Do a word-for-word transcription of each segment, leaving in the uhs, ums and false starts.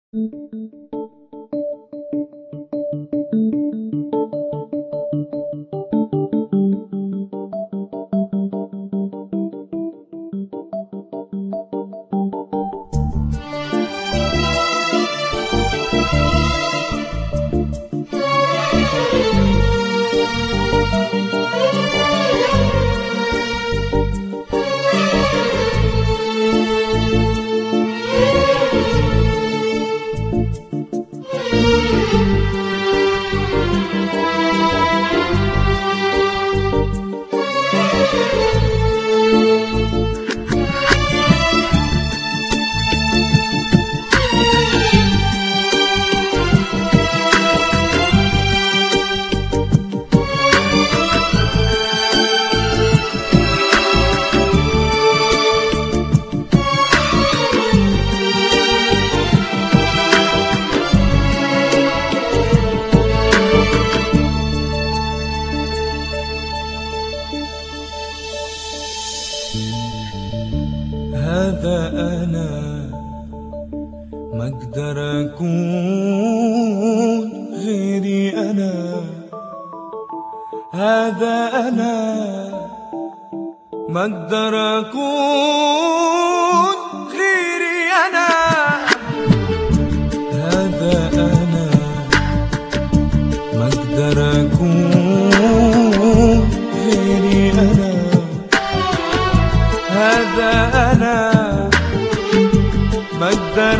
هذا أنا ما أقدر أكون غيري أنا. هذا أنا ما أقدر أكون غيري أنا. هذا أنا ما أقدر أكون غيري أنا. هذا أنا ما أقدر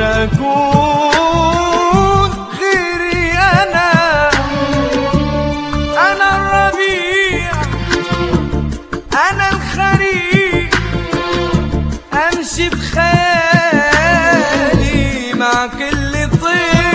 أكون غيري أنا. أنا الربيع أنا الخريف، أمشي بخيالي مع كل طير